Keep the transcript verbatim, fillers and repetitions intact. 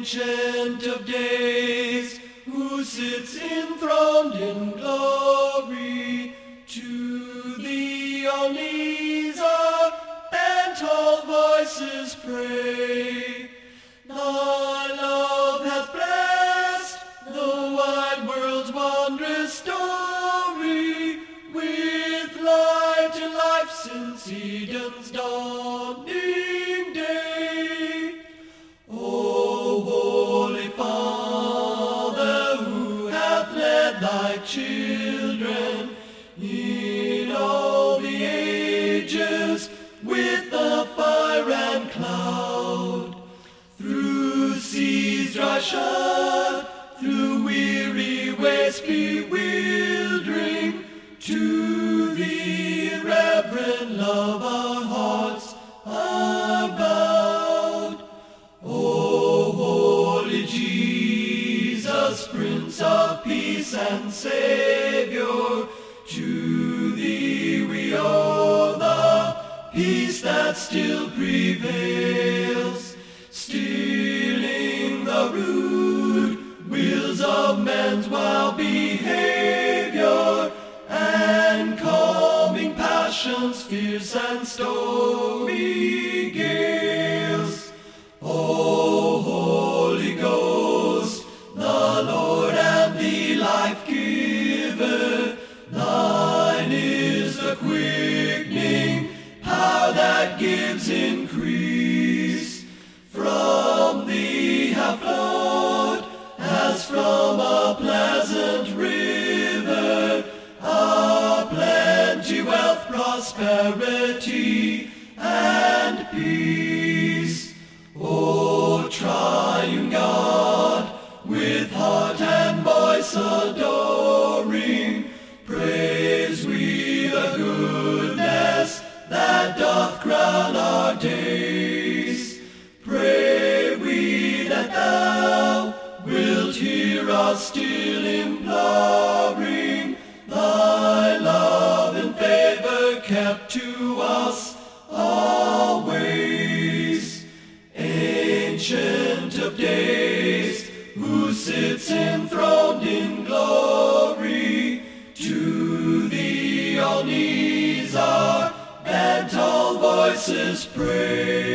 Ancient of days, who sits enthroned in glory, to thee all knees are bent, all voices pray. Thy love hath blessed the wide world's wondrous story, with light and life since Eden's dawning day. O Holy Father, who hath led thy children in all the ages with the fire and cloud, through seas dry shut, through weary ways bewildering, to thee in reverent love our hearts are bowed. O holy Jesus, Prince of Peace and Savior, to thee we owe the peace that still prevails, stilling the rude wheels of men's wild behavior, and calming passions fierce and stormy gales. O Holy Ghost, the Lord and the life-giver, thine is the quickening power that gives increase. From thee have flowed, as from a pleasant river, our plenty, wealth, prosperity, and peace. O triune God, with heart and voice adoring, praise we the goodness that doth crown our days. Pray we that thou wilt hear us still imploring thy love and favor kept to us always. Ancient of days, who sits enthroned in glory, to thee all knees are bent, all voices pray.